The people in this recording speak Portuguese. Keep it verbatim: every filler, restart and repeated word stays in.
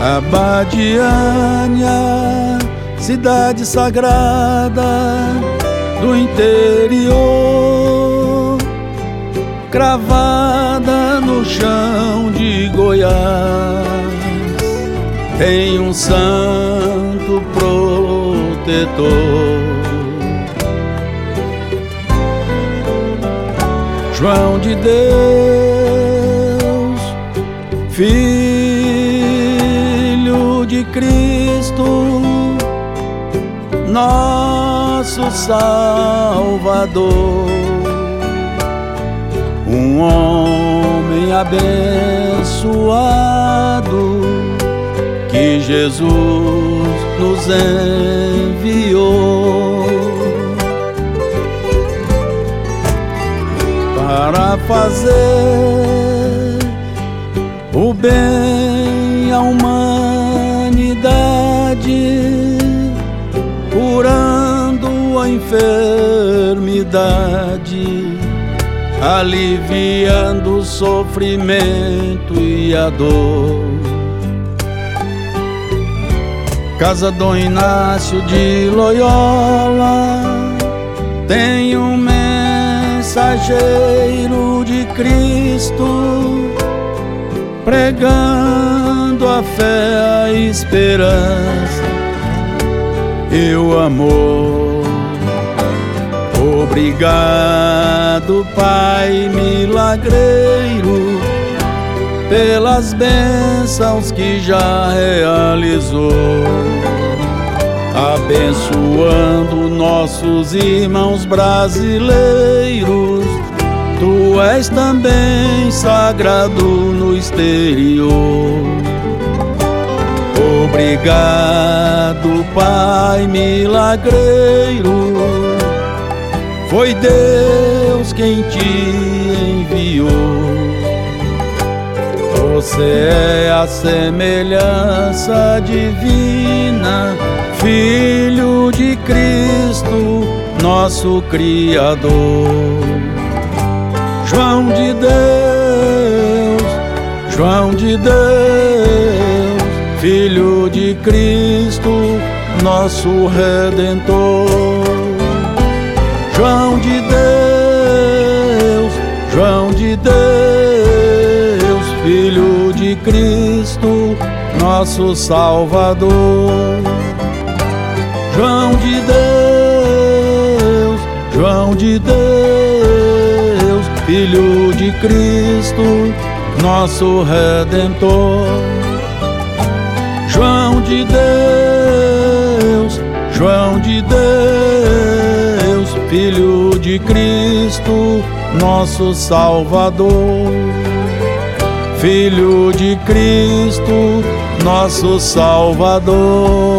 Abadiânia, cidade sagrada do interior, cravada no chão de Goiás, tem um santo protetor. João de Deus, Filho de Cristo, nosso Salvador, um homem abençoado que Jesus nos enviou para fazer o bem à humanidade, curando a enfermidade, aliviando o sofrimento e a dor. Casa Dom Inácio de Loyola tem um mensageiro de Cristo, pregando a fé, a esperança e o amor. Obrigado, Pai milagreiro, pelas bênçãos que já realizou, abençoando nossos irmãos brasileiros. Tu és também sagrado no exterior. Obrigado, Pai milagreiro, foi Deus quem te enviou. Você é a semelhança divina, Filho de Cristo, nosso Criador. João de Deus, João de Deus, Filho de Cristo, nosso Redentor. João de Deus, João de Deus, Filho de Cristo, nosso Salvador. João de Deus, João de Deus, Filho de Cristo, nosso Redentor. João de Deus, João de Deus, Filho de Cristo, nosso Salvador. Filho de Cristo, nosso Salvador.